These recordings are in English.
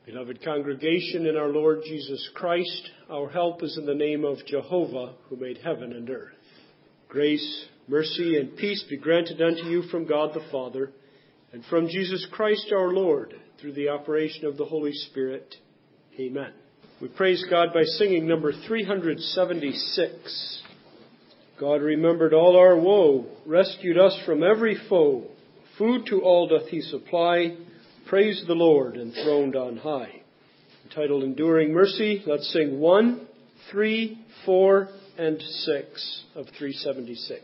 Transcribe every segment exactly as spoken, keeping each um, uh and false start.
Beloved congregation in our Lord Jesus Christ, our help is in the name of Jehovah, who made heaven and earth. Grace, mercy, and peace be granted unto you from God the Father, and from Jesus Christ our Lord, through the operation of the Holy Spirit. Amen. We praise God by singing number three seventy-six. God remembered all our woe, rescued us from every foe. Food to all doth he supply. Praise the Lord, enthroned on high. Entitled Enduring Mercy, let's sing one, three, four, and six of three seventy-six.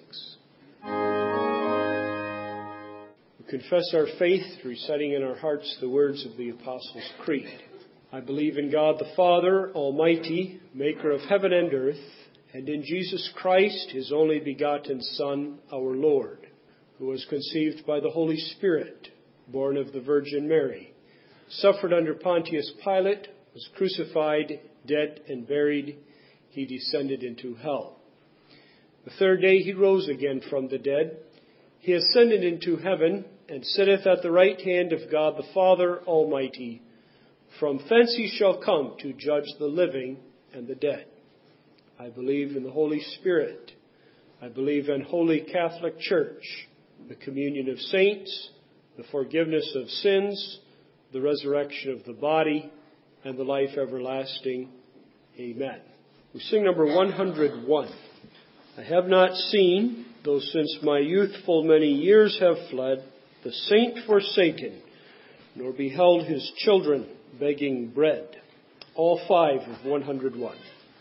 We confess our faith, reciting in our hearts the words of the Apostles' Creed. I believe in God the Father, Almighty, maker of heaven and earth, and in Jesus Christ, his only begotten Son, our Lord, who was conceived by the Holy Spirit, born of the Virgin Mary, suffered under Pontius Pilate, was crucified, dead, and buried. He descended into hell. The third day he rose again from the dead. He ascended into heaven, and sitteth at the right hand of God the Father Almighty. From thence he shall come to judge the living and the dead. I believe in the Holy Spirit. I believe in Holy Catholic Church, the communion of saints, the forgiveness of sins, the resurrection of the body, and the life everlasting. Amen. We sing number one hundred one. I have not seen, though since my youth full many years have fled, the saint forsaken, nor beheld his children begging bread. All five of one hundred one.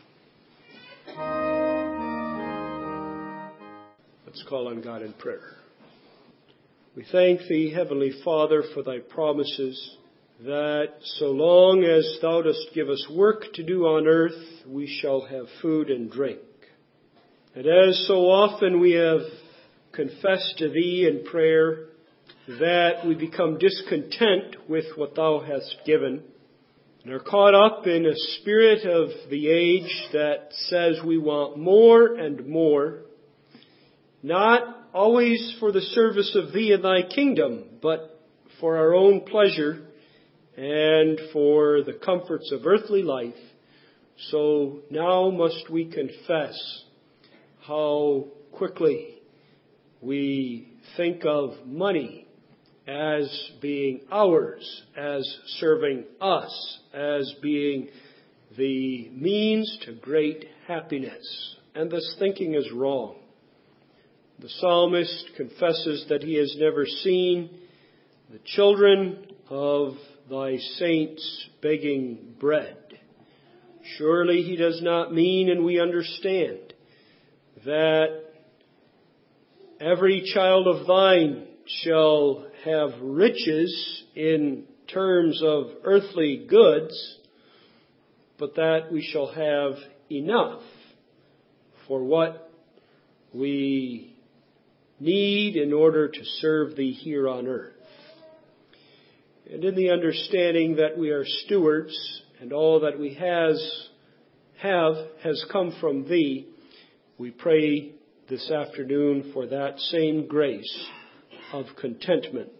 Let's call on God in prayer. We thank thee, Heavenly Father, for thy promises that so long as thou dost give us work to do on earth, we shall have food and drink. And as so often we have confessed to thee in prayer that we become discontent with what thou hast given and are caught up in a spirit of the age that says we want more and more, not always for the service of thee and thy kingdom, but for our own pleasure and for the comforts of earthly life. So now must we confess how quickly we think of money as being ours, as serving us, as being the means to great happiness. And this thinking is wrong. The psalmist confesses that he has never seen the children of thy saints begging bread. Surely he does not mean, and we understand, that every child of thine shall have riches in terms of earthly goods, but that we shall have enough for what we need in order to serve thee here on earth. And in the understanding that we are stewards and all that we has, have has come from thee, we pray this afternoon for that same grace of contentment.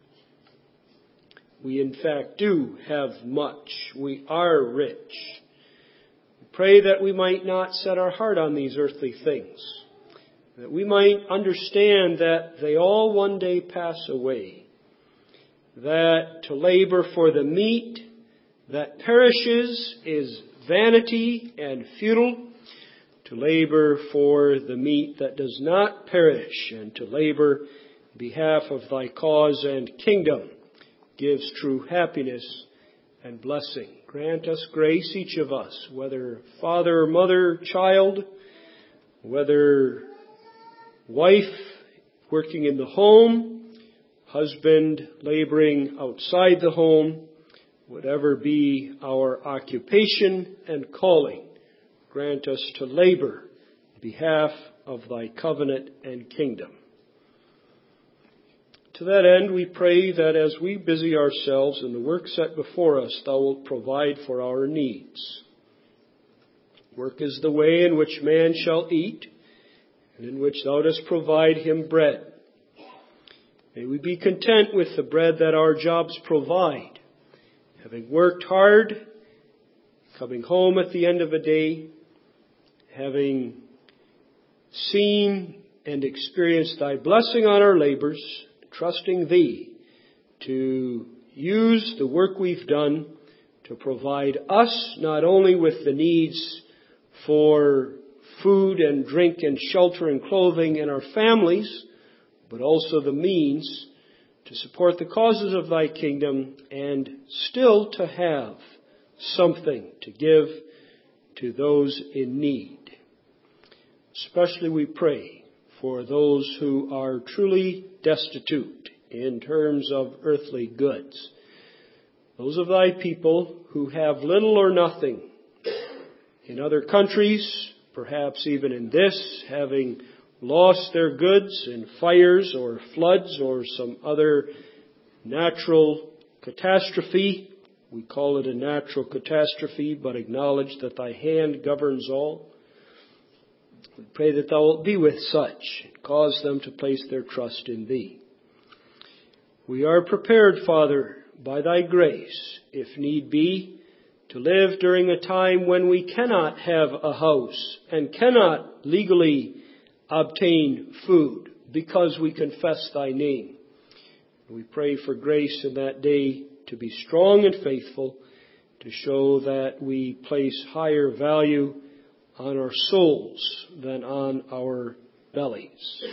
We in fact do have much. We are rich. We pray that we might not set our heart on these earthly things, that we might understand that they all one day pass away, that to labor for the meat that perishes is vanity and futile, to labor for the meat that does not perish, and to labor in behalf of thy cause and kingdom gives true happiness and blessing. Grant us grace, each of us, whether father, mother, child, whether wife working in the home, husband laboring outside the home, whatever be our occupation and calling, grant us to labor in behalf of thy covenant and kingdom. To that end, we pray that as we busy ourselves in the work set before us, thou wilt provide for our needs. Work is the way in which man shall eat, and in which thou dost provide him bread. May we be content with the bread that our jobs provide, having worked hard, coming home at the end of a day, having seen and experienced Thy blessing on our labors, trusting Thee to use the work we've done to provide us not only with the needs for food and drink and shelter and clothing in our families, but also the means to support the causes of Thy kingdom and still to have something to give to those in need. Especially we pray for those who are truly destitute in terms of earthly goods. Those of Thy people who have little or nothing in other countries, perhaps even in this, having lost their goods in fires or floods or some other natural catastrophe. We call it a natural catastrophe, but acknowledge that Thy hand governs all. We pray that Thou wilt be with such and cause them to place their trust in Thee. We are prepared, Father, by Thy grace, if need be, to live during a time when we cannot have a house and cannot legally obtain food because we confess Thy name. We pray for grace in that day to be strong and faithful, to show that we place higher value on our souls than on our bellies.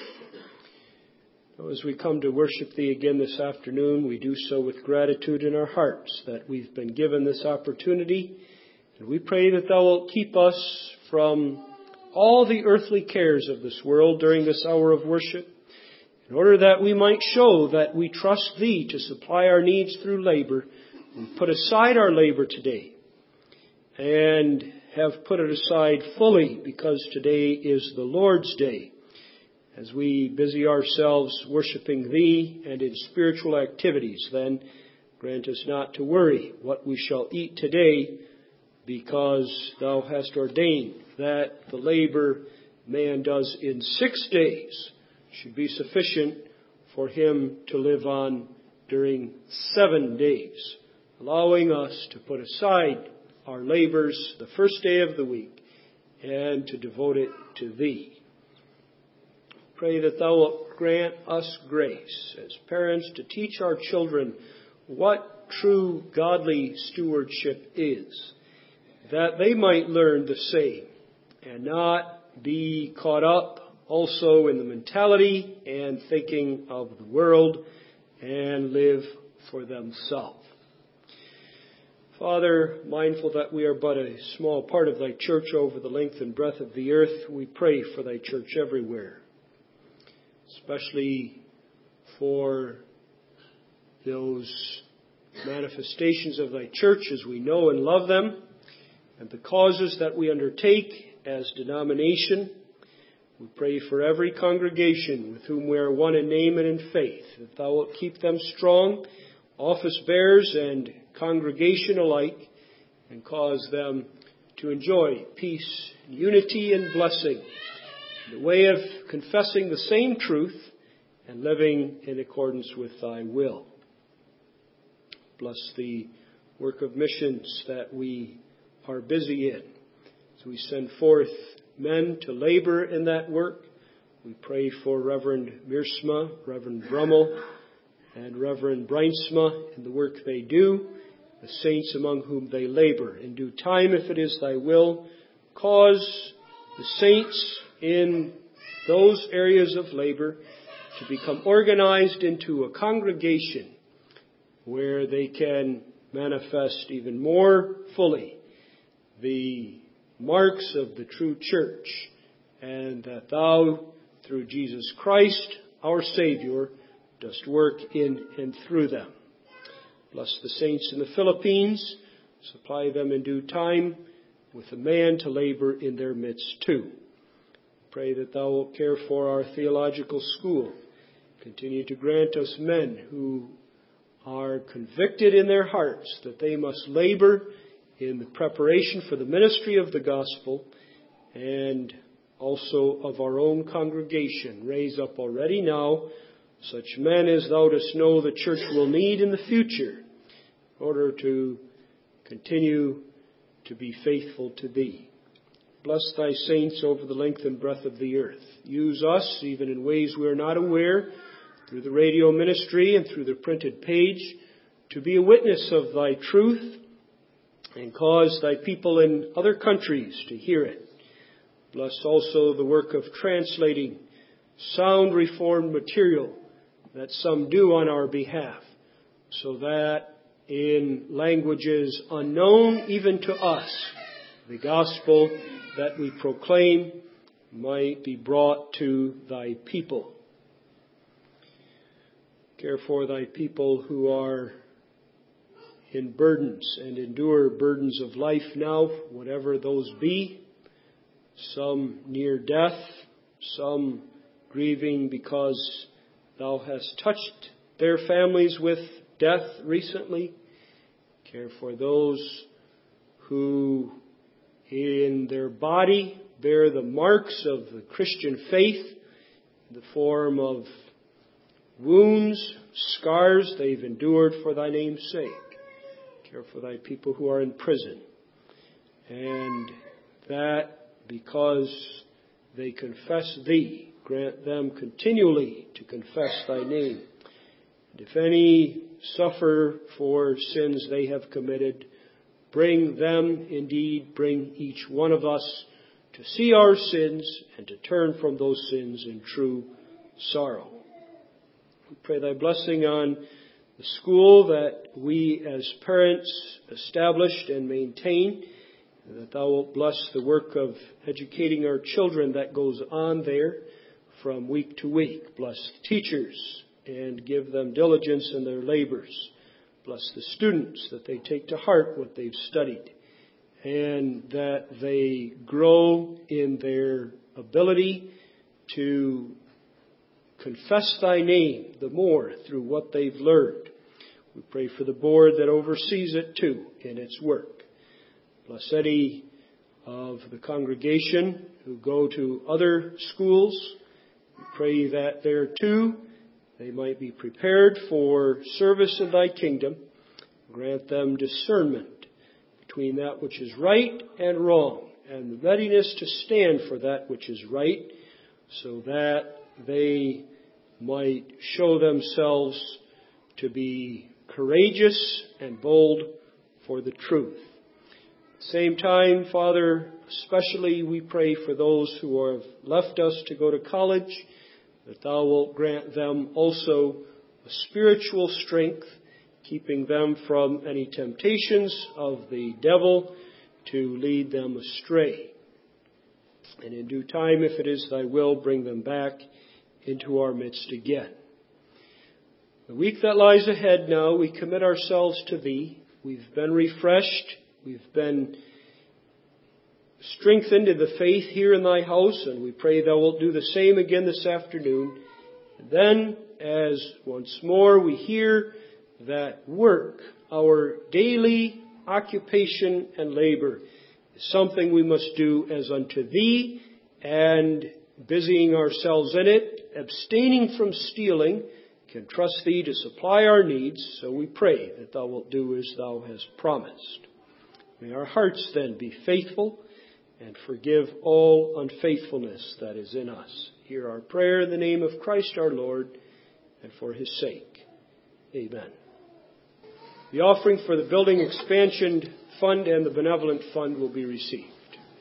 Now, as we come to worship Thee again this afternoon, we do so with gratitude in our hearts that we've been given this opportunity. And we pray that Thou wilt keep us from all the earthly cares of this world during this hour of worship, in order that we might show that we trust Thee to supply our needs through labor. We put aside our labor today and have put it aside fully because today is the Lord's day. As we busy ourselves worshiping Thee and in spiritual activities, then grant us not to worry what we shall eat today, because Thou hast ordained that the labor man does in six days should be sufficient for him to live on during seven days, allowing us to put aside our labors the first day of the week and to devote it to Thee. Pray that Thou wilt grant us grace as parents to teach our children what true godly stewardship is, that they might learn the same and not be caught up also in the mentality and thinking of the world and live for themselves. Father, mindful that we are but a small part of Thy church over the length and breadth of the earth, we pray for Thy church everywhere, especially for those manifestations of Thy church as we know and love them, and the causes that we undertake as denomination. We pray for every congregation with whom we are one in name and in faith, that Thou wilt keep them strong, office bearers and congregation alike, and cause them to enjoy peace, unity, and blessing in the way of confessing the same truth and living in accordance with Thy will. Bless the work of missions that we are busy in. As we send forth men to labor in that work, we pray for Reverend Meersma, Reverend Brummel, and Reverend Breinsma in the work they do, the saints among whom they labor. In due time, if it is Thy will, cause the saints in those areas of labor to become organized into a congregation where they can manifest even more fully the marks of the true church, and that Thou, through Jesus Christ, our Savior, dost work in and through them. Bless the saints in the Philippines. Supply them in due time with a man to labor in their midst too. Pray that Thou wilt care for our theological school. Continue to grant us men who are convicted in their hearts that they must labor in the preparation for the ministry of the gospel, and also of our own congregation. Raise up already now such men as Thou dost know the church will need in the future. in order to continue to be faithful to Thee. Bless Thy saints over the length and breadth of the earth. Use us, even in ways we are not aware, through the radio ministry and through the printed page, to be a witness of Thy truth and cause Thy people in other countries to hear it. Bless also the work of translating sound Reformed material that some do on our behalf, so that in languages unknown even to us, the gospel that we proclaim might be brought to Thy people. Care for Thy people who are in burdens and endure burdens of life now, whatever those be. Some near death, some grieving because Thou hast touched their families with death recently. Care for those who in their body bear the marks of the Christian faith in the form of wounds, scars they've endured for Thy name's sake. Care for Thy people who are in prison. And that because they confess Thee, grant them continually to confess Thy name. And if any suffer for sins they have committed, bring them, indeed, bring each one of us to see our sins and to turn from those sins in true sorrow. We pray Thy blessing on the school that we as parents established and maintain, and that Thou wilt bless the work of educating our children that goes on there from week to week. Bless the teachers and give them diligence in their labors. Bless the students, that they take to heart what they've studied, and that they grow in their ability to confess Thy name the more through what they've learned. We pray for the board that oversees it too in its work. Bless any of the congregation who go to other schools. We pray that there too they might be prepared for service in Thy kingdom. Grant them discernment between that which is right and wrong, and the readiness to stand for that which is right, so that they might show themselves to be courageous and bold for the truth. At the same time, Father, especially we pray for those who have left us to go to college, that Thou wilt grant them also a spiritual strength, keeping them from any temptations of the devil to lead them astray. And in due time, if it is Thy will, bring them back into our midst again. The week that lies ahead now, we commit ourselves to Thee. We've been refreshed. We've been strengthened in the faith here in Thy house, and we pray Thou wilt do the same again this afternoon. And then, as once more we hear that work, our daily occupation and labor, is something we must do as unto Thee, and busying ourselves in it, abstaining from stealing, can trust Thee to supply our needs. So we pray that Thou wilt do as Thou hast promised. May our hearts then be faithful and forgive all unfaithfulness that is in us. Hear our prayer in the name of Christ our Lord, and for His sake. Amen. The offering for the Building Expansion Fund and the Benevolent Fund will be received.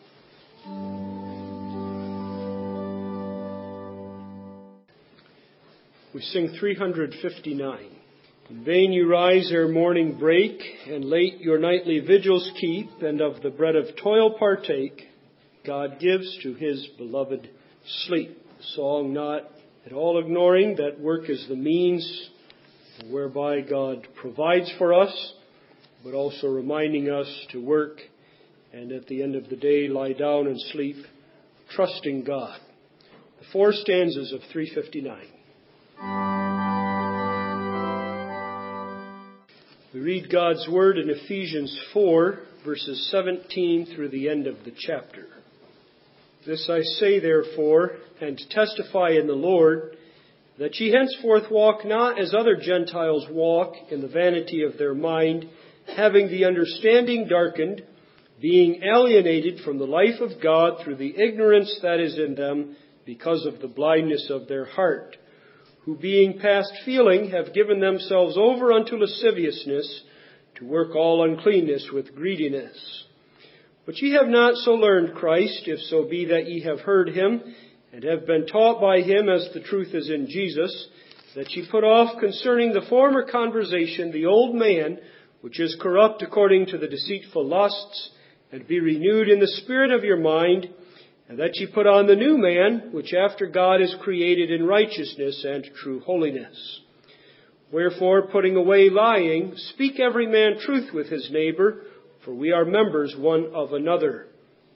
We sing three hundred fifty-nine. In vain you rise ere morning break, and late your nightly vigils keep, and of the bread of toil partake, God gives to His beloved sleep. The song not at all ignoring that work is the means whereby God provides for us, but also reminding us to work and at the end of the day lie down and sleep, trusting God. The four stanzas of three fifty-nine. We read God's Word in Ephesians four, verses seventeen through the end of the chapter. This I say, therefore, and testify in the Lord, that ye henceforth walk not as other Gentiles walk, in the vanity of their mind, having the understanding darkened, being alienated from the life of God through the ignorance that is in them because of the blindness of their heart, who being past feeling have given themselves over unto lasciviousness, to work all uncleanness with greediness. But ye have not so learned Christ, if so be that ye have heard him, and have been taught by him as the truth is in Jesus, that ye put off concerning the former conversation the old man, which is corrupt according to the deceitful lusts, and be renewed in the spirit of your mind, and that ye put on the new man, which after God is created in righteousness and true holiness. Wherefore, putting away lying, speak every man truth with his neighbor, for we are members one of another.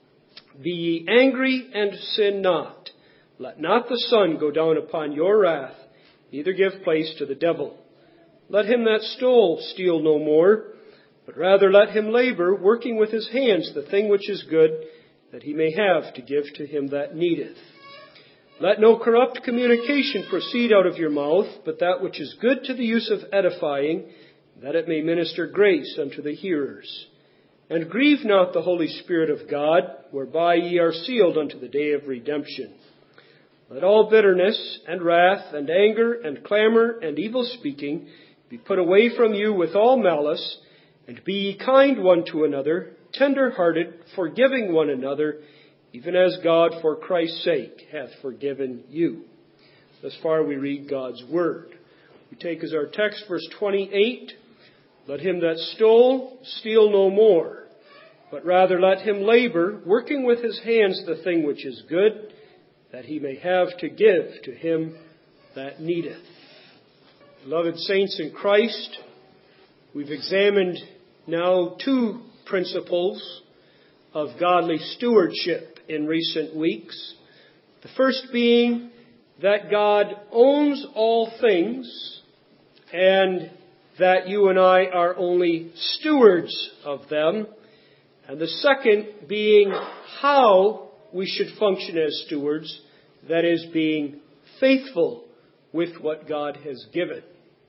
Be ye angry and sin not. Let not the sun go down upon your wrath, neither give place to the devil. Let him that stole steal no more, but rather let him labor, working with his hands the thing which is good, that he may have to give to him that needeth. Let no corrupt communication proceed out of your mouth, but that which is good to the use of edifying, that it may minister grace unto the hearers. And grieve not the Holy Spirit of God, whereby ye are sealed unto the day of redemption. Let all bitterness and wrath and anger and clamor and evil speaking be put away from you with all malice, and be ye kind one to another, tender-hearted, forgiving one another, even as God for Christ's sake hath forgiven you. Thus far we read God's word. We take as our text verse twenty-eight, let him that stole steal no more, but rather let him labor, working with his hands the thing which is good, that he may have to give to him that needeth. Beloved saints in Christ, we've examined now two principles of godly stewardship in recent weeks. The first being that God owns all things and that you and I are only stewards of them. And the second being how we should function as stewards, that is, being faithful with what God has given.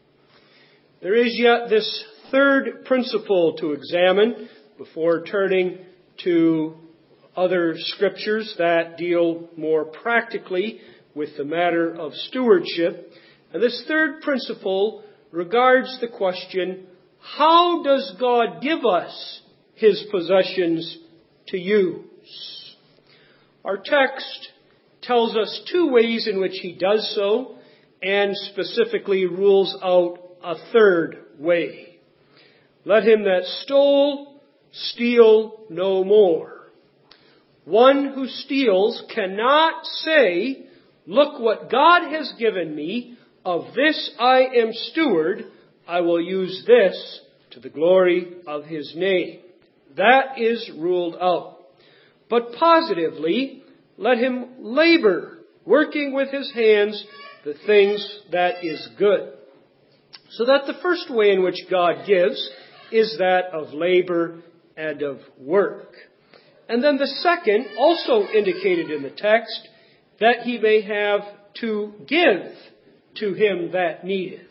There is yet this third principle to examine before turning to other scriptures that deal more practically with the matter of stewardship. And this third principle regards the question, how does God give us his possessions to use? Our text tells us two ways in which he does so, and specifically rules out a third way. Let him that stole steal no more. One who steals cannot say, look what God has given me, of this I am steward, I will use this to the glory of his name. That is ruled out. But positively, let him labor, working with his hands the things that is good. So that the first way in which God gives is that of labor and of work. And then the second, also indicated in the text, that he may have to give to him that needeth.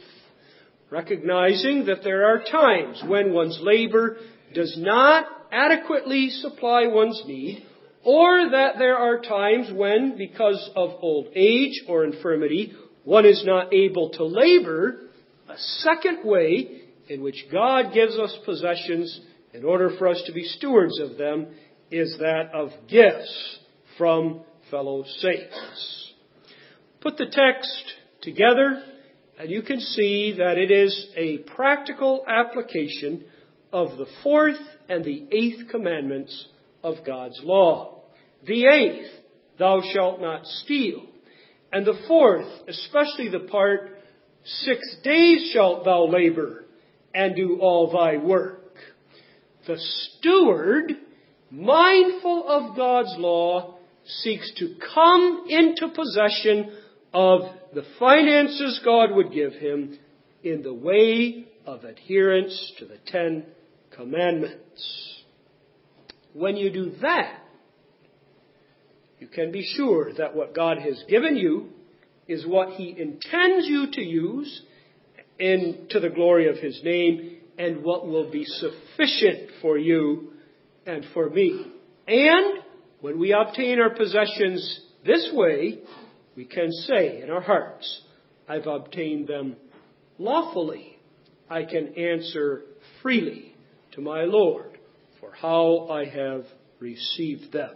Recognizing that there are times when one's labor does not adequately supply one's need, or that there are times when, because of old age or infirmity, one is not able to labor. A second way in which God gives us possessions in order for us to be stewards of them is that of gifts from fellow saints. Put the text together and you can see that it is a practical application of the fourth and the eighth commandments of God's law. The eighth, thou shalt not steal. And the fourth, especially the part, six days shalt thou labor and do all thy work. The steward, mindful of God's law, seeks to come into possession of the finances God would give him in the way of adherence to the Ten Commandments. When you do that, you can be sure that what God has given you is what he intends you to use in, to the glory of his name, and what will be sufficient for you and for me. And when we obtain our possessions this way, we can say in our hearts, I've obtained them lawfully. I can answer freely to my Lord for how I have received them.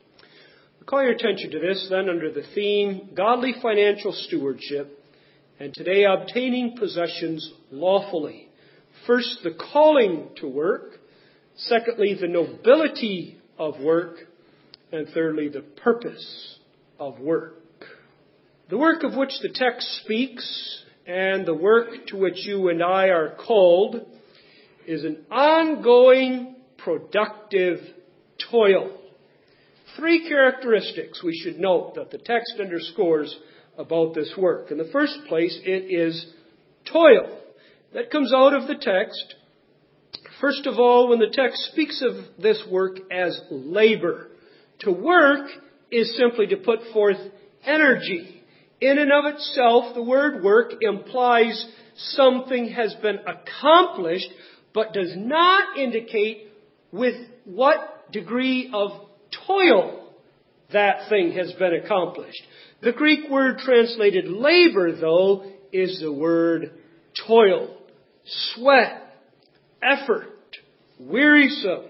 I call your attention to this then under the theme, Godly Financial Stewardship, and today obtaining possessions lawfully. First, the calling to work. Secondly, the nobility of work. And thirdly, the purpose of work. The work of which the text speaks and the work to which you and I are called is an ongoing, productive toil. Three characteristics we should note that the text underscores about this work. In the first place, it is toil. That comes out of the text. First of all, when the text speaks of this work as labor. To work is simply to put forth energy. In and of itself, the word work implies something has been accomplished, but does not indicate with what degree of toil that thing has been accomplished. The Greek word translated labor, though, is the word toil, sweat, effort, wearisome.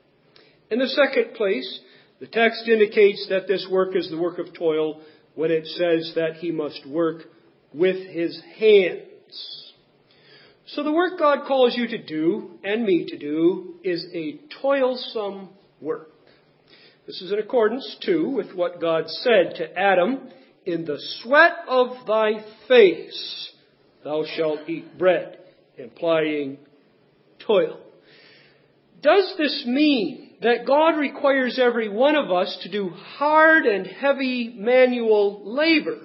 In the second place, the text indicates that this work is the work of toil when it says that he must work with his hands. So the work God calls you to do, and me to do, is a toilsome work. This is in accordance, too, with what God said to Adam, in the sweat of thy face thou shalt eat bread, implying toil. Does this mean that God requires every one of us to do hard and heavy manual labor?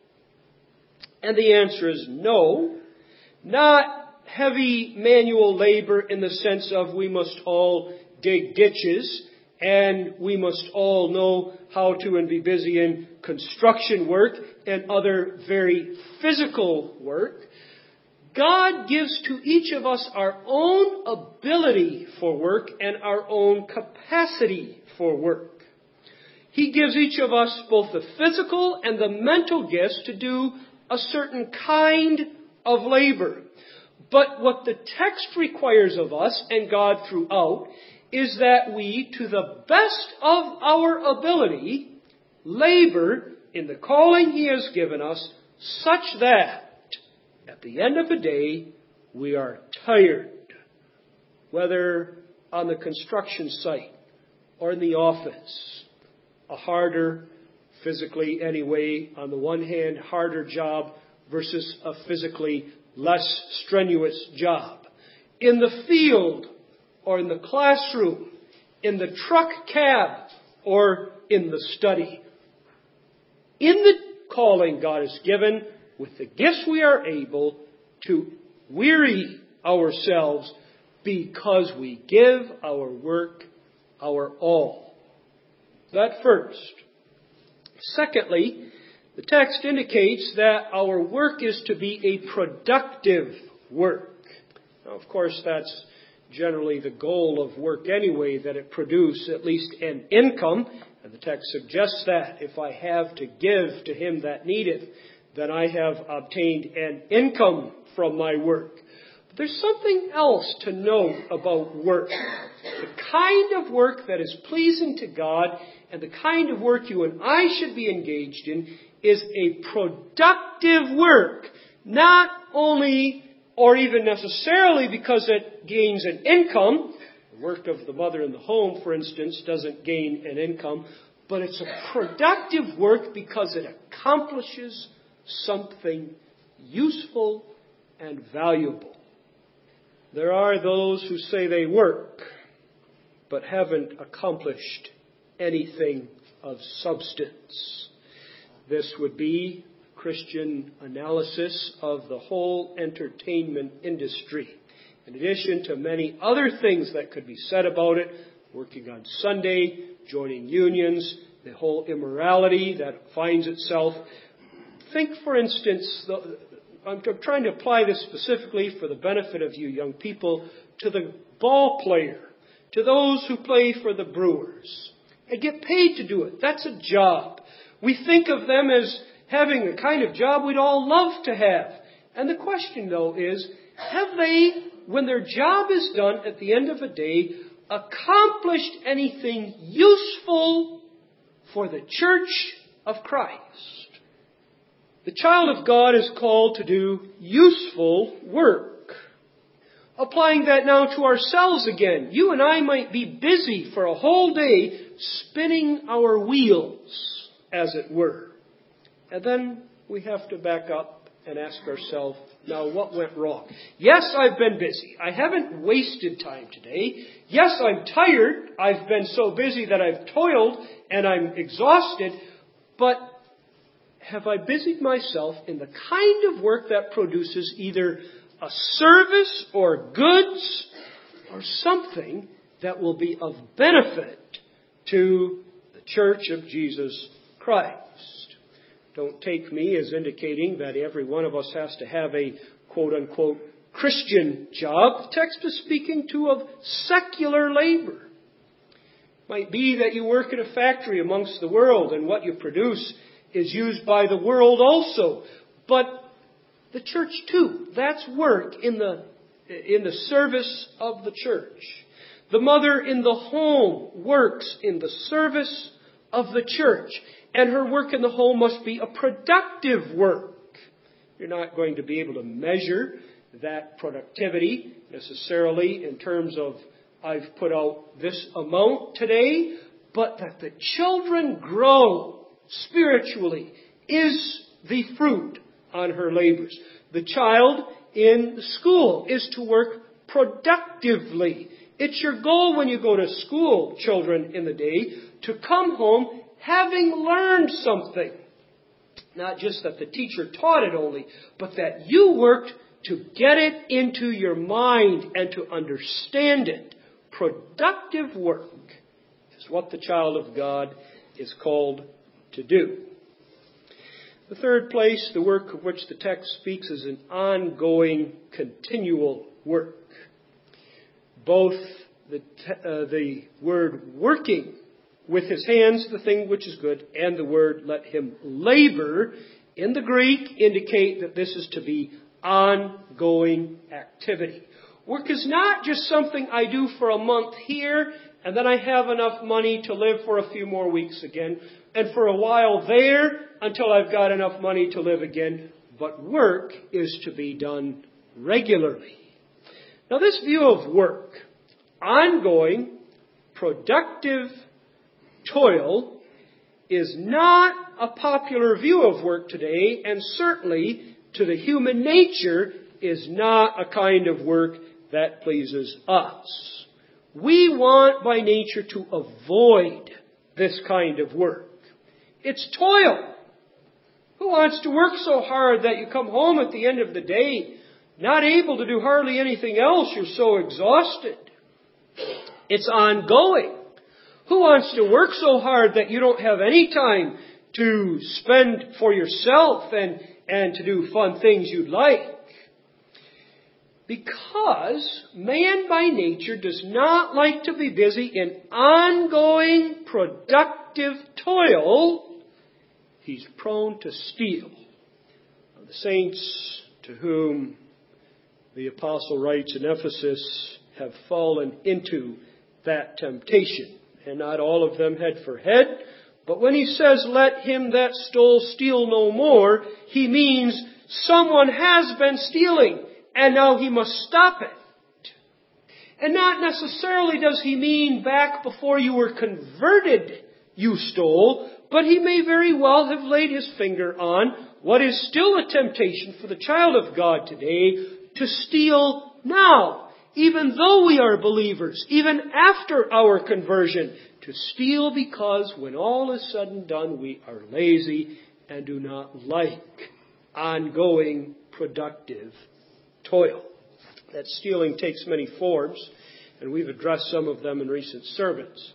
And the answer is no. Not heavy manual labor in the sense of we must all dig ditches and we must all know how to and be busy in construction work and other very physical work. God gives to each of us our own ability for work and our own capacity for work. He gives each of us both the physical and the mental gifts to do a certain kind of labor. But what the text requires of us, and God throughout, is that we, to the best of our ability, labor in the calling He has given us such that at the end of the day, we are tired, whether on the construction site or in the office. A harder, physically anyway, on the one hand, harder job versus a physically less strenuous job. In the field or in the classroom, in the truck cab or in the study. In the calling God has given, with the gifts we are able to weary ourselves because we give our work our all. That first. Secondly, the text indicates that our work is to be a productive work. Now, of course, that's generally the goal of work anyway, that it produce at least an income. And the text suggests that if I have to give to him that needeth, then I have obtained an income from my work. But there's something else to note about work. The kind of work that is pleasing to God and the kind of work you and I should be engaged in is a productive work. Not only or even necessarily because it gains an income. The work of the mother in the home, for instance, doesn't gain an income. But it's a productive work because it accomplishes something useful and valuable. There are those who say they work, but haven't accomplished anything of substance. This would be Christian analysis of the whole entertainment industry. In addition to many other things that could be said about it, working on Sunday, joining unions, the whole immorality that finds itself. Think, for instance, I'm trying to apply this specifically for the benefit of you young people, to the ball player, to those who play for the Brewers and get paid to do it. That's a job. We think of them as having the kind of job we'd all love to have. And the question, though, is, have they, when their job is done at the end of a day, accomplished anything useful for the church of Christ? The child of God is called to do useful work. Applying that now to ourselves again. You and I might be busy for a whole day spinning our wheels, as it were. And then we have to back up and ask ourselves, now what went wrong? Yes, I've been busy. I haven't wasted time today. Yes, I'm tired. I've been so busy that I've toiled and I'm exhausted. But have I busied myself in the kind of work that produces either a service or goods or something that will be of benefit to the church of Jesus Christ? Don't take me as indicating that every one of us has to have a quote-unquote Christian job. The text is speaking to of secular labor. It might be that you work in a factory amongst the world and what you produce is used by the world also. But the church too, that's work in the, in the service of the church. The mother in the home works in the service of the church. And her work in the home must be a productive work. You're not going to be able to measure that productivity necessarily in terms of, I've put out this amount today, but that the children grow spiritually is the fruit on her labors. The child in the school is to work productively. It's your goal when you go to school, children, in the day, to come home having learned something. Not just that the teacher taught it only, but that you worked to get it into your mind and to understand it. Productive work is what the child of God is called to do. The third place, the work of which the text speaks, is an ongoing, continual work. Both the, uh, the word working with his hands, the thing which is good, and the word let him labor in the Greek indicate that this is to be ongoing activity. Work is not just something I do for a month here and then I have enough money to live for a few more weeks again and for a while there until I've got enough money to live again. But work is to be done regularly. Now this view of work, ongoing, productive toil, is not a popular view of work today, and certainly to the human nature is not a kind of work that pleases us. We want by nature to avoid this kind of work. It's toil. Who wants to work so hard that you come home at the end of the day not able to do hardly anything else? You're so exhausted. It's ongoing. Who wants to work so hard that you don't have any time to spend for yourself and, and to do fun things you'd like? Because man by nature does not like to be busy in ongoing productive toil, he's prone to steal. The saints to whom the apostle writes in Ephesus have fallen into that temptation. And not all of them head for head. But when he says, let him that stole steal no more, he means someone has been stealing and now he must stop it. And not necessarily does he mean back before you were converted you stole, but he may very well have laid his finger on what is still a temptation for the child of God today, to steal now. Even though we are believers, even after our conversion, to steal because when all is said and done, we are lazy and do not like ongoing productive toil. That stealing takes many forms, and we've addressed some of them in recent sermons.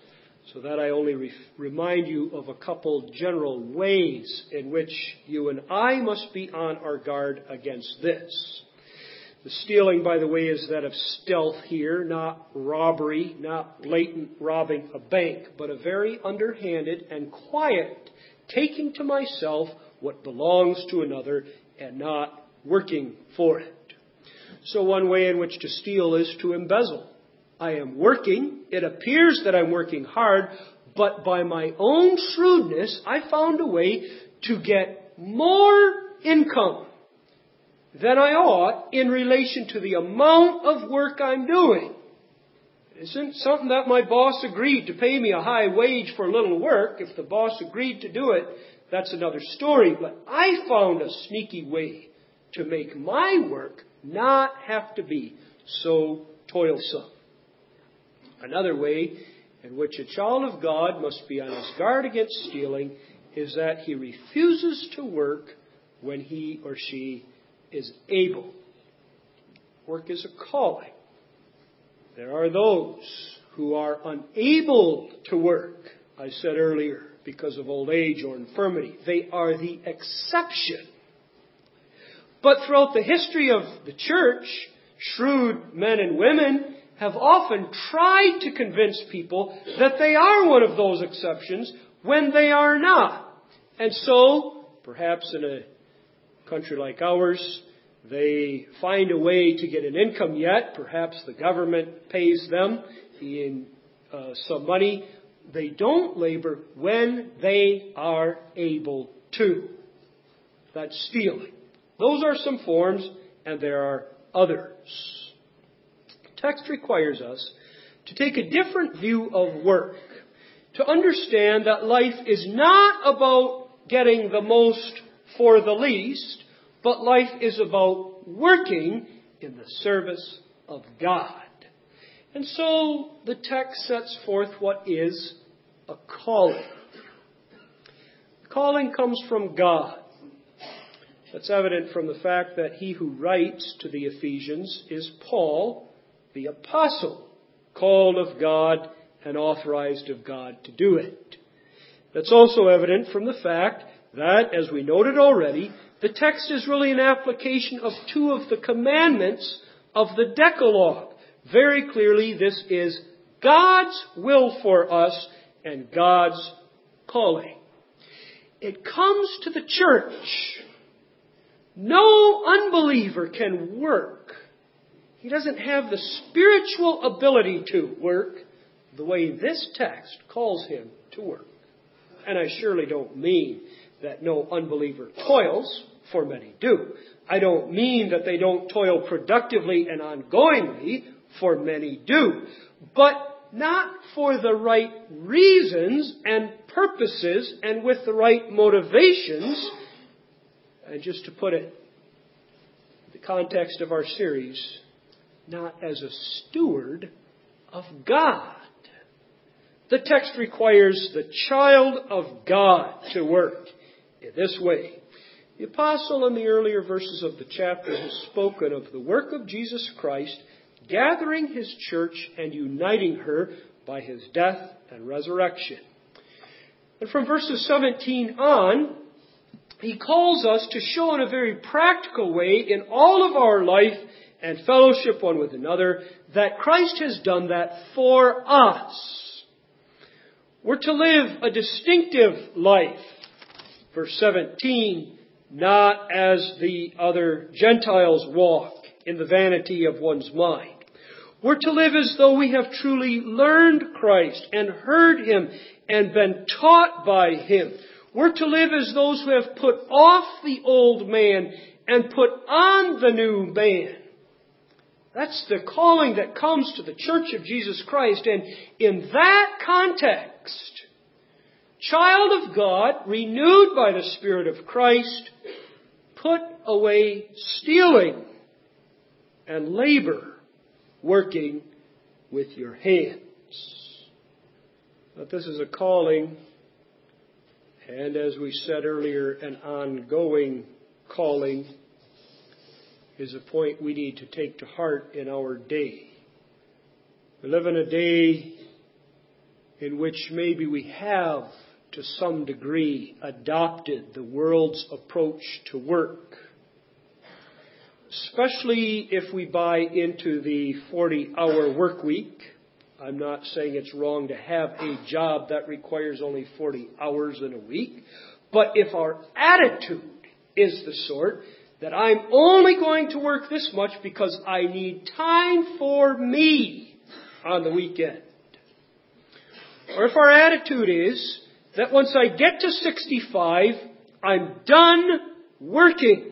So that I only re- remind you of a couple general ways in which you and I must be on our guard against this. The stealing, by the way, is that of stealth here, not robbery, not blatant robbing a bank, but a very underhanded and quiet taking to myself what belongs to another and not working for it. So one way in which to steal is to embezzle. I am working. It appears that I'm working hard, but by my own shrewdness, I found a way to get more income than I ought in relation to the amount of work I'm doing. It isn't something that my boss agreed to pay me a high wage for little work. If the boss agreed to do it, that's another story. But I found a sneaky way to make my work not have to be so toilsome. Another way in which a child of God must be on his guard against stealing is that he refuses to work when he or she is able. Work is a calling. There are those who are unable to work, I said earlier, because of old age or infirmity. They are the exception. But throughout the history of the church, shrewd men and women have often tried to convince people that they are one of those exceptions when they are not. And so, perhaps in a country like ours, they find a way to get an income yet. Perhaps the government pays them in uh, some money. They don't labor when they are able to. That's stealing. Those are some forms, and there are others. The text requires us to take a different view of work, to understand that life is not about getting the most for the least, but life is about working in the service of God. And so the text sets forth what is a calling. Calling comes from God. That's evident from the fact that he who writes to the Ephesians is Paul, the apostle, called of God and authorized of God to do it. That's also evident from the fact that, as we noted already, the text is really an application of two of the commandments of the Decalogue. Very clearly, this is God's will for us and God's calling. It comes to the church. No unbeliever can work. He doesn't have the spiritual ability to work the way this text calls him to work. And I surely don't mean that no unbeliever toils, for many do. I don't mean that they don't toil productively and ongoingly, for many do. But not for the right reasons and purposes and with the right motivations. And just to put it in the context of our series, not as a steward of God. The text requires the child of God to work in this way. The apostle in the earlier verses of the chapter has spoken of the work of Jesus Christ, gathering his church and uniting her by his death and resurrection. And from verses seventeen on, he calls us to show in a very practical way in all of our life and fellowship one with another that Christ has done that for us. We're to live a distinctive life. Verse seventeen, not as the other Gentiles walk in the vanity of one's mind. We're to live as though we have truly learned Christ and heard Him and been taught by Him. We're to live as those who have put off the old man and put on the new man. That's the calling that comes to the Church of Jesus Christ. And in that context, child of God, renewed by the Spirit of Christ, put away stealing and labor, working with your hands. But this is a calling, and as we said earlier, an ongoing calling is a point we need to take to heart in our day. We live in a day in which maybe we have, to some degree, adopted the world's approach to work. Especially if we buy into the forty-hour work week. I'm not saying it's wrong to have a job that requires only forty hours in a week. But if our attitude is the sort that I'm only going to work this much because I need time for me on the weekend. Or if our attitude is that once I get to sixty-five, I'm done working.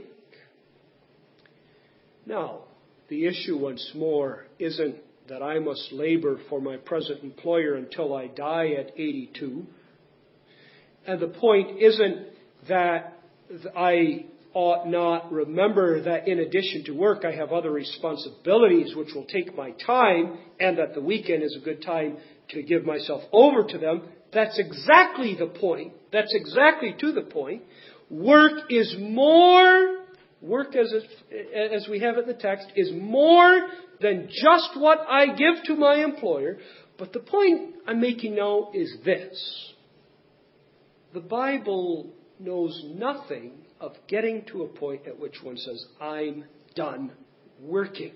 Now, the issue once more isn't that I must labor for my present employer until I die at eighty-two. And the point isn't that I ought not remember that in addition to work I have other responsibilities which will take my time, and that the weekend is a good time to give myself over to them. That's exactly the point. That's exactly to the point. Work is more, work as, it, as we have it in the text, is more than just what I give to my employer. But the point I'm making now is this. The Bible knows nothing of getting to a point at which one says, I'm done working.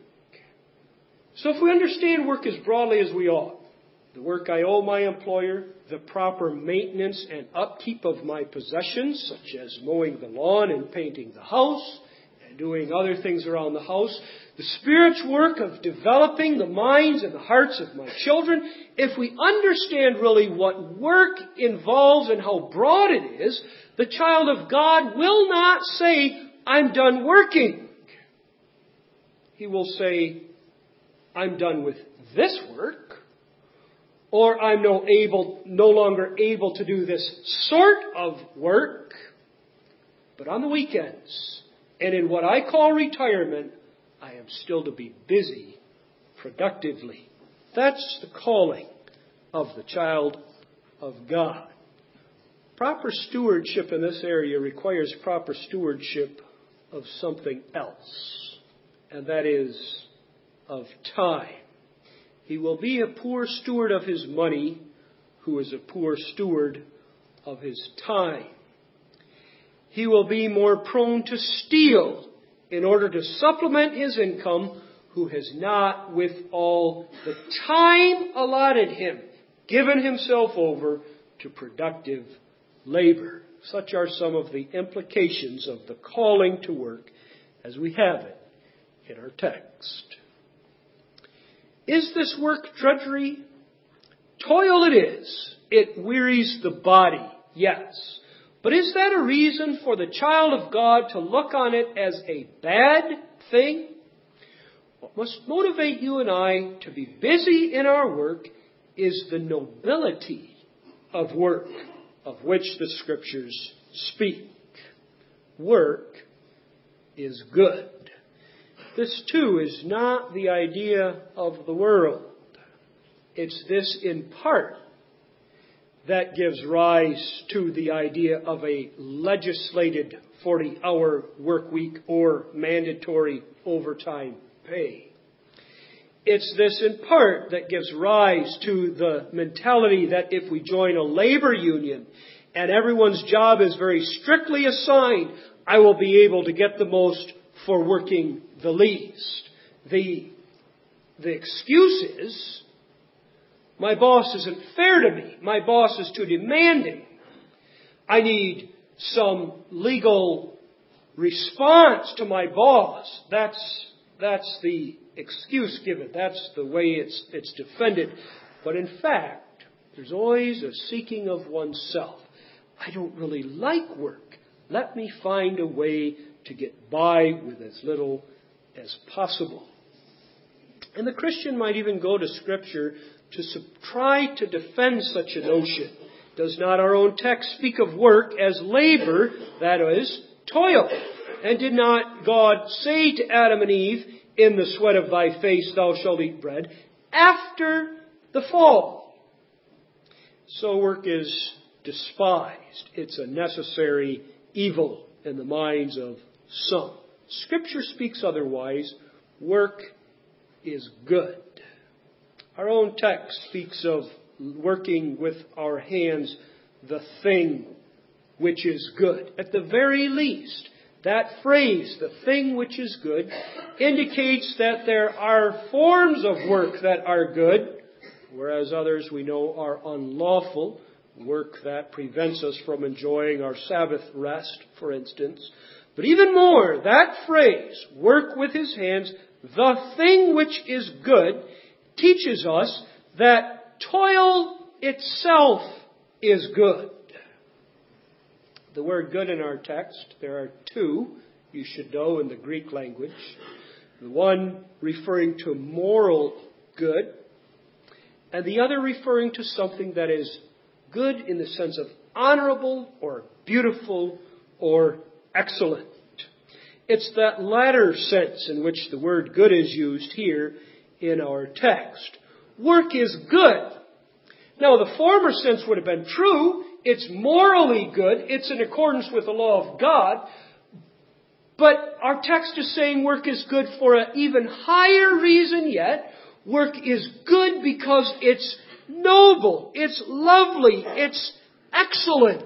So if we understand work as broadly as we ought, the work I owe my employer, the proper maintenance and upkeep of my possessions, such as mowing the lawn and painting the house, and doing other things around the house, the Spirit's work of developing the minds and the hearts of my children, if we understand really what work involves and how broad it is, the child of God will not say, I'm done working. He will say, I'm done with this work, or I'm no, able, no longer able to do this sort of work. But on the weekends, and in what I call retirement, I am still to be busy productively. That's the calling of the child of God. Proper stewardship in this area requires proper stewardship of something else, and that is of time. He will be a poor steward of his money who is a poor steward of his time. He will be more prone to steal in order to supplement his income who has not, with all the time allotted him, given himself over to productive labor. Such are some of the implications of the calling to work as we have it in our text. Is this work drudgery? Toil it is. It wearies the body, yes. But is that a reason for the child of God to look on it as a bad thing? What must motivate you and I to be busy in our work is the nobility of work, of which the Scriptures speak. Work is good. This, too, is not the idea of the world. It's this in part that gives rise to the idea of a legislated forty-hour work week or mandatory overtime pay. It's this in part that gives rise to the mentality that if we join a labor union and everyone's job is very strictly assigned, I will be able to get the most for working the least. The, the excuse is, my boss isn't fair to me. My boss is too demanding. I need some legal response to my boss. That's, that's the excuse given. That's the way it's, it's defended. But in fact, there's always a seeking of oneself. I don't really like work. Let me find a way to get by with as little as possible. And the Christian might even go to Scripture to try to defend such a notion. Does not our own text speak of work as labor, that is, toil? And did not God say to Adam and Eve, in the sweat of thy face thou shalt eat bread, after the fall? So work is despised. It's a necessary evil in the minds of some. Scripture speaks otherwise. Work is good. Our own text speaks of working with our hands the thing which is good. At the very least, that phrase, the thing which is good, indicates that there are forms of work that are good, whereas others we know are unlawful. Work that prevents us from enjoying our Sabbath rest, for instance. But even more, that phrase, work with his hands, the thing which is good, teaches us that toil itself is good. The word good in our text, there are two, you should know, in the Greek language. The one referring to moral good, and the other referring to something that is good in the sense of honorable or beautiful or excellent. It's that latter sense in which the word good is used here in our text. Work is good. Now, the former sense would have been true. It's morally good. It's in accordance with the law of God. But our text is saying work is good for an even higher reason yet. Work is good because it's noble, it's lovely, it's excellent.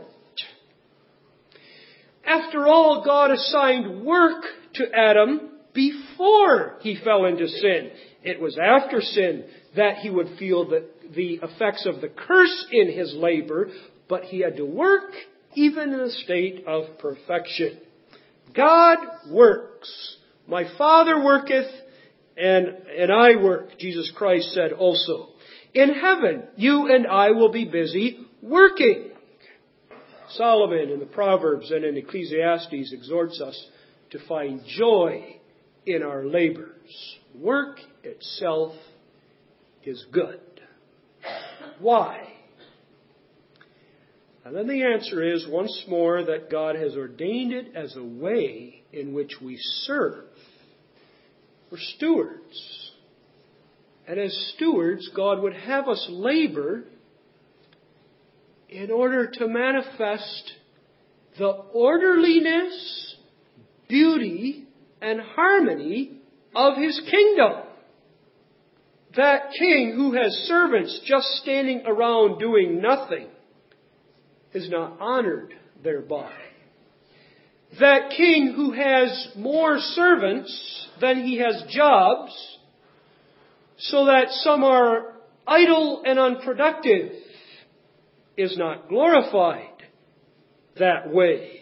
After all, God assigned work to Adam before he fell into sin. It was after sin that he would feel the, the effects of the curse in his labor, but he had to work even in a state of perfection. God works. My Father worketh, and, and I work, Jesus Christ said also. In heaven, you and I will be busy working. Solomon in the Proverbs and in Ecclesiastes exhorts us to find joy in our labors. Work itself is good. Why? And then the answer is, once more, that God has ordained it as a way in which we serve. We're stewards. And as stewards, God would have us labor in order to manifest the orderliness, beauty, and harmony of His kingdom. That king who has servants just standing around doing nothing is not honored thereby. That king who has more servants than he has jobs, so that some are idle and unproductive, is not glorified that way.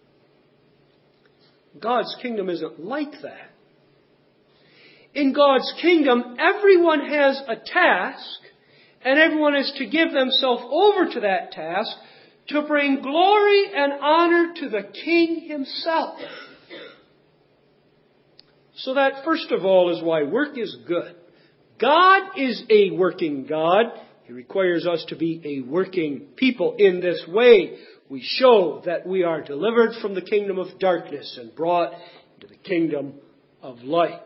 God's kingdom isn't like that. In God's kingdom, everyone has a task, and everyone is to give themselves over to that task to bring glory and honor to the King Himself. So that, first of all, is why work is good. God is a working God. He requires us to be a working people. In this way, we show that we are delivered from the kingdom of darkness and brought into the kingdom of light.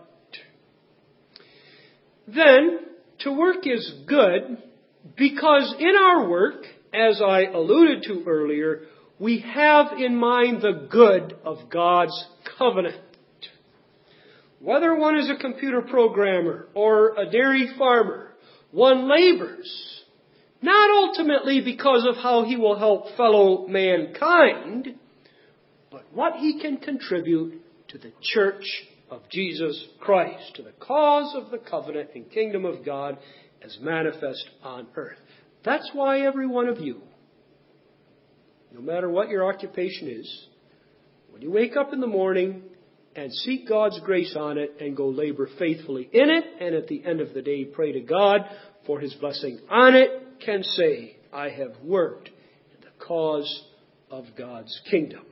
Then, to work is good because in our work, as I alluded to earlier, we have in mind the good of God's covenant. Whether one is a computer programmer or a dairy farmer, one labors, not ultimately because of how he will help fellow mankind, but what he can contribute to the church of Jesus Christ, to the cause of the covenant and kingdom of God as manifest on earth. That's why every one of you, no matter what your occupation is, when you wake up in the morning and seek God's grace on it and go labor faithfully in it, and at the end of the day pray to God for His blessing on it, can say, I have worked in the cause of God's kingdom.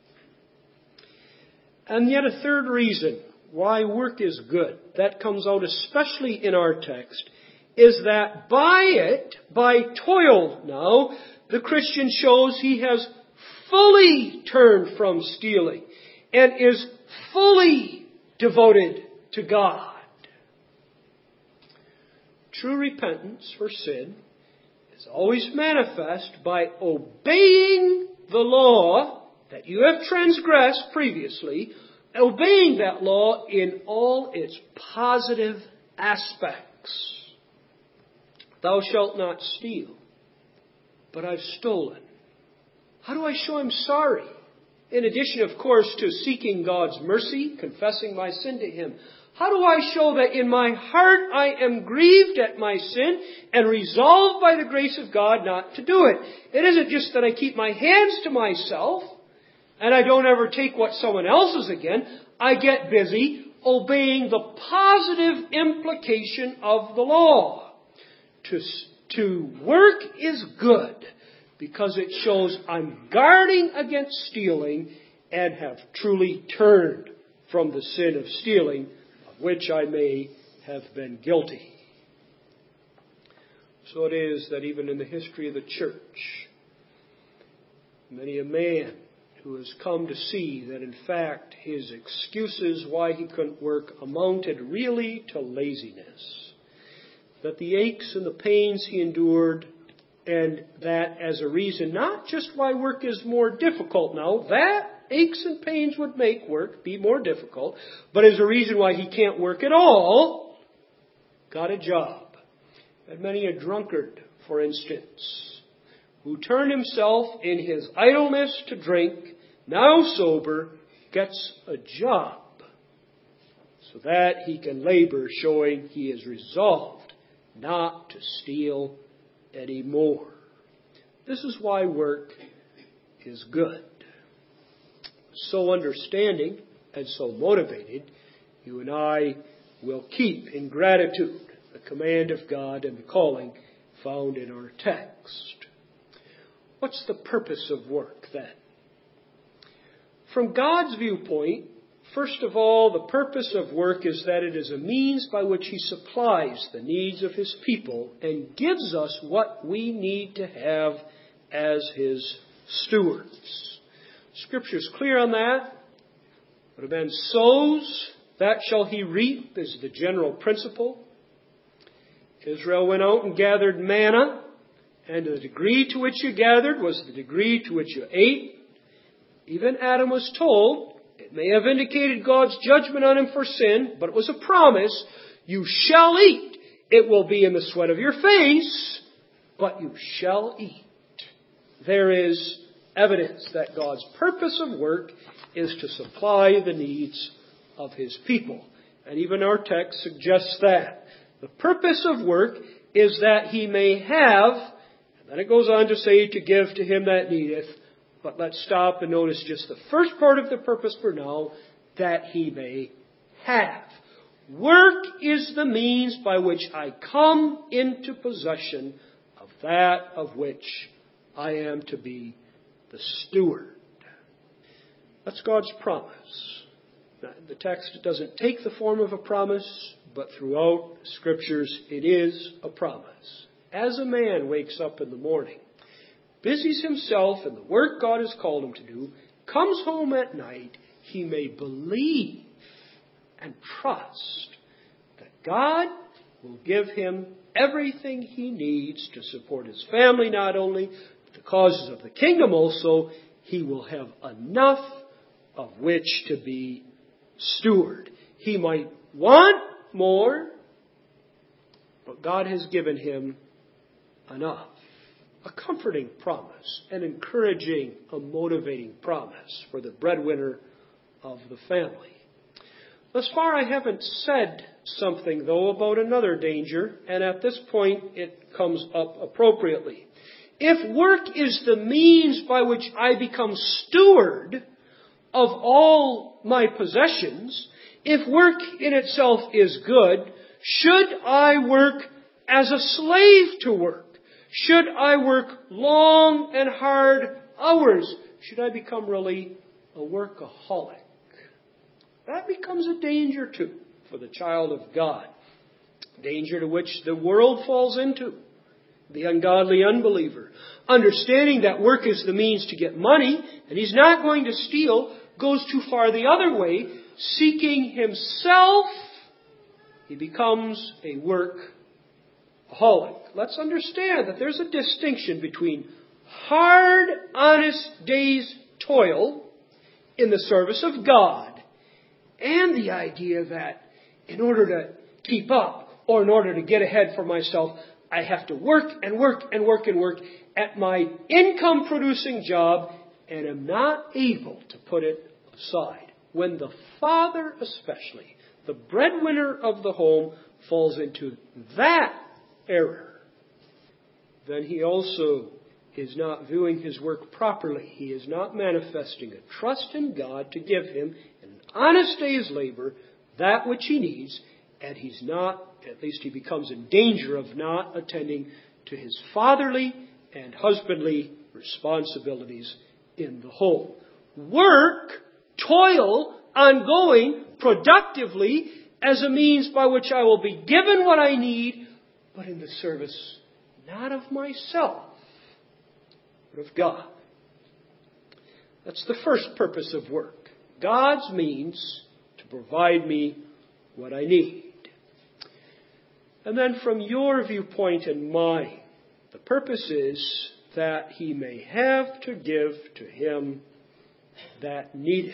And yet a third reason why work is good, that comes out especially in our text, is that by it, by toil now, the Christian shows he has fully turned from stealing and is fully devoted to God. True repentance for sin is always manifest by obeying the law that you have transgressed previously, obeying that law in all its positive aspects. Thou shalt not steal, but I've stolen. How do I show I'm sorry? In addition, of course, to seeking God's mercy, confessing my sin to Him, how do I show that in my heart I am grieved at my sin and resolved by the grace of God not to do it? It isn't just that I keep my hands to myself and I don't ever take what someone else's again. I get busy obeying the positive implication of the law. To, to work is good because it shows I'm guarding against stealing and have truly turned from the sin of stealing, of which I may have been guilty. So it is that even in the history of the church, many a man who has come to see that in fact his excuses why he couldn't work amounted really to laziness. That the aches and the pains he endured, and that as a reason, not just why work is more difficult now, that aches and pains would make work be more difficult, but as a reason why he can't work at all, got a job. And many a drunkard, for instance, who turned himself in his idleness to drink, now sober, gets a job so that he can labor, showing he is resolved not to steal anymore. This is why work is good. So understanding and so motivated, you and I will keep in gratitude the command of God and the calling found in our text. What's the purpose of work then? From God's viewpoint, first of all, the purpose of work is that it is a means by which He supplies the needs of His people and gives us what we need to have as His stewards. Scripture's clear on that. What a man sows, that shall he reap, is the general principle. Israel went out and gathered manna, and the degree to which you gathered was the degree to which you ate. Even Adam was told, it may have indicated God's judgment on him for sin, but it was a promise, you shall eat. It will be in the sweat of your face, but you shall eat. There is evidence that God's purpose of work is to supply the needs of His people. And even our text suggests that. The purpose of work is that He may have, and then it goes on to say, to give to him that needeth. But let's stop and notice just the first part of the purpose for now, that He may have. Work is the means by which I come into possession of that of which I am to be the steward. That's God's promise. Now, the text doesn't take the form of a promise, but throughout Scriptures it is a promise. As a man wakes up in the morning, busies himself in the work God has called him to do, comes home at night, he may believe and trust that God will give him everything he needs to support his family not only, but the causes of the kingdom also. He will have enough of which to be steward. He might want more, but God has given him enough. A comforting promise, an encouraging, a motivating promise for the breadwinner of the family. Thus far, I haven't said something, though, about another danger, and at this point it comes up appropriately. If work is the means by which I become steward of all my possessions, if work in itself is good, should I work as a slave to work? Should I work long and hard hours? Should I become really a workaholic? That becomes a danger too for the child of God. Danger to which the world falls into. The ungodly unbeliever. Understanding that work is the means to get money, and he's not going to steal, goes too far the other way. Seeking himself, he becomes a workaholic. Let's understand that there's a distinction between hard, honest day's toil in the service of God and the idea that in order to keep up or in order to get ahead for myself, I have to work and work and work and work at my income-producing job and am not able to put it aside. When the father especially, the breadwinner of the home, falls into that error, then he also is not viewing his work properly. He is not manifesting a trust in God to give him in an honest day's labor that which he needs, and he's not, at least he becomes in danger of not attending to his fatherly and husbandly responsibilities in the home. Work, toil, ongoing, productively, as a means by which I will be given what I need, but in the service not of myself, but of God. That's the first purpose of work. God's means to provide me what I need. And then from your viewpoint and mine, the purpose is that he may have to give to him that needeth.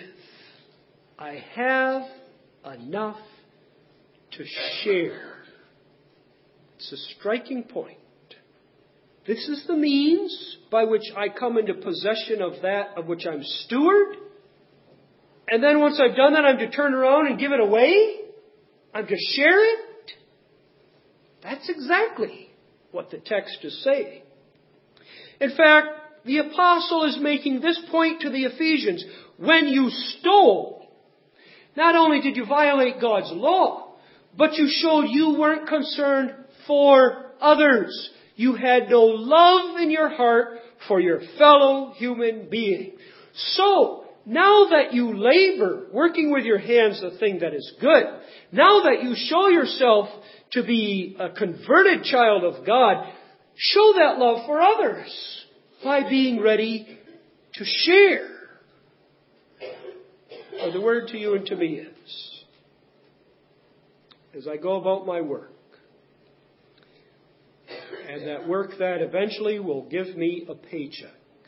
I have enough to share. It's a striking point. This is the means by which I come into possession of that of which I'm steward. And then once I've done that, I'm to turn around and give it away. I'm to share it. That's exactly what the text is saying. In fact, the apostle is making this point to the Ephesians. When you stole, not only did you violate God's law, but you showed you weren't concerned for others. You had no love in your heart for your fellow human being. So, now that you labor, working with your hands the thing that is good, now that you show yourself to be a converted child of God, show that love for others by being ready to share. So the word to you and to me is, as I go about my work, and that work that eventually will give me a paycheck,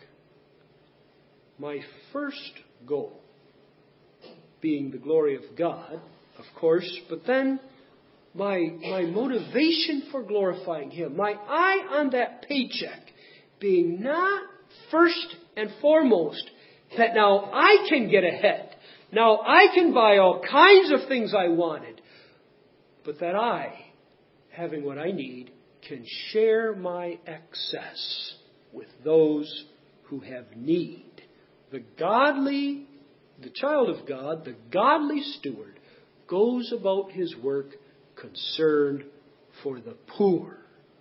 my first goal being the glory of God, of course, but then my, my motivation for glorifying Him, my eye on that paycheck being not first and foremost that now I can get ahead, now I can buy all kinds of things I wanted, but that I, having what I need, can share my excess with those who have need. The godly, the child of God, the godly steward, goes about his work concerned for the poor.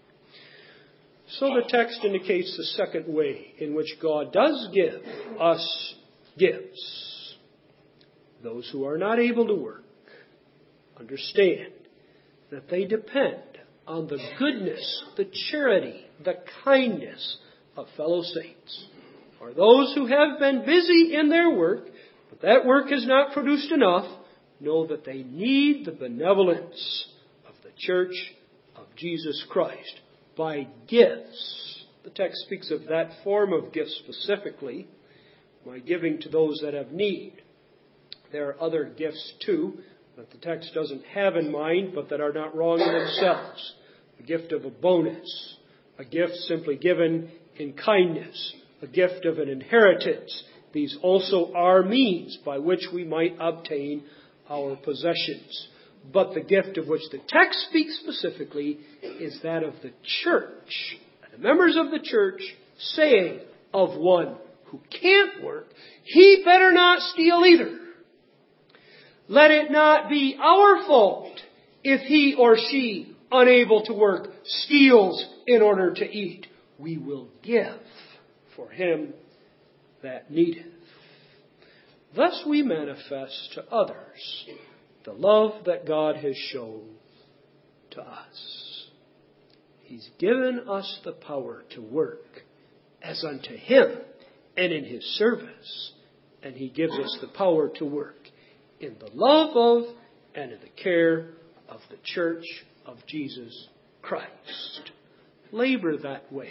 So the text indicates the second way in which God does give us gifts. Those who are not able to work understand that they depend on the goodness, the charity, the kindness of fellow saints. For those who have been busy in their work, but that work has not produced enough, know that they need the benevolence of the Church of Jesus Christ by gifts. The text speaks of that form of gift specifically, by giving to those that have need. There are other gifts too, that the text doesn't have in mind, but that are not wrong in themselves. A gift of a bonus, a gift simply given in kindness, a gift of an inheritance. These also are means by which we might obtain our possessions. But the gift of which the text speaks specifically is that of the church. And the members of the church saying of one who can't work, he better not steal either. Let it not be our fault if he or she, unable to work, steals in order to eat. We will give for him that needeth. Thus we manifest to others the love that God has shown to us. He's given us the power to work as unto Him and in His service. And He gives us the power to work in the love of and in the care of the Church of Jesus Christ. Labor that way.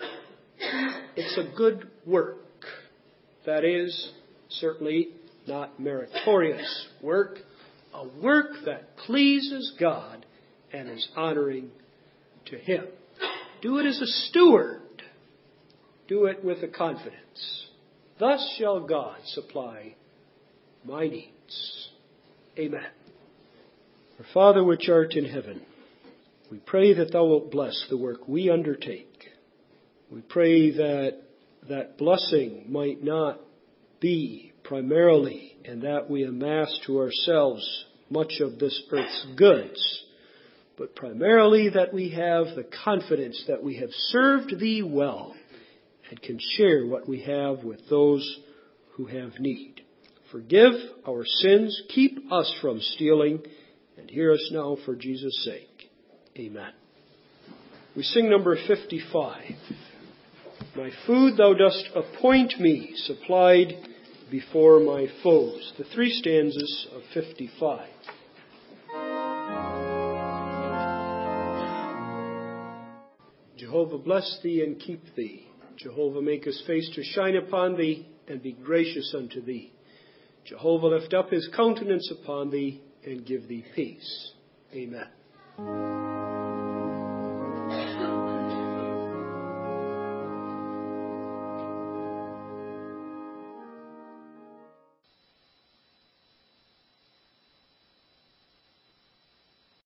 It's a good work. That is certainly not meritorious work. A work that pleases God and is honoring to Him. Do it as a steward. Do it with a confidence. Thus shall God supply my needs. Amen. Our Father which art in heaven, we pray that Thou wilt bless the work we undertake. We pray that that blessing might not be primarily in that we amass to ourselves much of this earth's goods, but primarily that we have the confidence that we have served Thee well and can share what we have with those who have need. Forgive our sins, keep us from stealing, and hear us now for Jesus' sake. Amen. We sing number fifty-five. My food Thou dost appoint me, supplied before my foes. The three stanzas of fifty-five. Jehovah bless Thee and keep Thee. Jehovah make His face to shine upon Thee and be gracious unto Thee. Jehovah lift up His countenance upon Thee and give Thee peace. Amen.